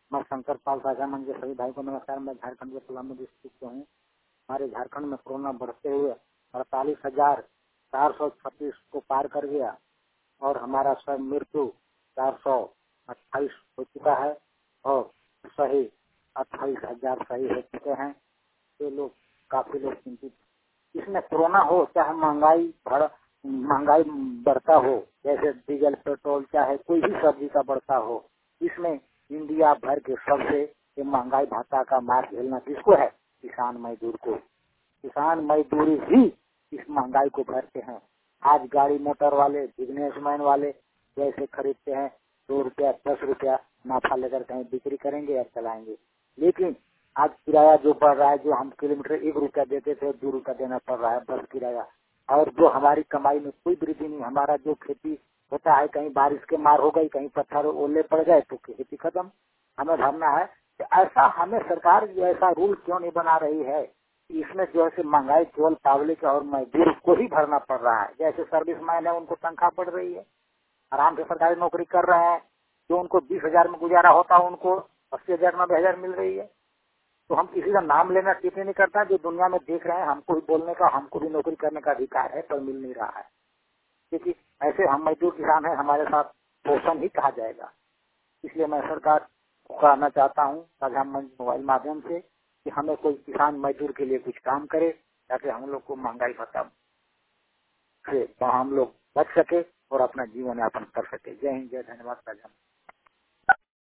मैं शंकर पाल साझा मंच के सभी भाई को नमस्कार। मैं झारखंड के पलामू डिस्ट्रिक्ट से हूँ। हमारे झारखंड में कोरोना बढ़ते हुए 48,436 को पार कर गया और हमारा स्वयं मृत्यु 428 हो चुका है और सही 28,000 सही हो चुके हैं। ये लोग काफी लोग चिंतित। इसमें कोरोना हो चाहे महंगाई बढ़ता हो, जैसे डीजल पेट्रोल चाहे कोई भी सब्जी का बढ़ता हो, इसमें इंडिया भर के सबसे ये महंगाई भत्ता का मार झेलना किसको है? किसान मजदूर को। किसान मजदूर ही इस महंगाई को भरते हैं। आज गाड़ी मोटर वाले बिजनेसमैन वाले जैसे खरीदते हैं 2 रुपया 10 रुपया नाफा लेकर कहीं बिक्री करेंगे या चलाएंगे, लेकिन आज किराया जो बढ़ रहा है, जो हम किलोमीटर 1 रुपया देते थे 2 रुपया देना पड़ रहा है बस किराया। और जो हमारी कमाई में कोई वृद्धि नहीं। हमारा जो खेती होता है, कहीं बारिश के मार हो गई, कहीं पत्थर ओले पड़ गए तो खेती खत्म। हमें भरना है तो ऐसा हमें सरकार ऐसा रूल क्यों नहीं बना रही है? इसमें जो है महंगाई केवल पब्लिक और मजदूर को ही भरना पड़ रहा है। जैसे सर्विसमैन है उनको तनख्वाह पड़ रही है, आराम से सरकारी नौकरी कर रहे हैं, जो उनको 20,000 में गुजारा होता है उनको 80,000 90,000 मिल रही है। तो हम किसी का नाम लेना ठीक नहीं करता। जो दुनिया में देख रहे हैं, हमको भी बोलने का, हमको भी नौकरी करने का अधिकार है, पर मिल नहीं रहा है, क्योंकि ऐसे हम मजदूर किसान हैं, हमारे साथ शोषण ही कहा जाएगा। इसलिए मैं सरकार को कहना चाहता हूँ साझा मंच मोबाइल माध्यम से कि हमें कोई किसान मजदूर के लिए कुछ काम करे, ताकि हम लोग को महंगाई भत्ता से हम लोग बच सके और अपना जीवन यापन कर सके। जय हिंद, जय धन्यवाद साझा।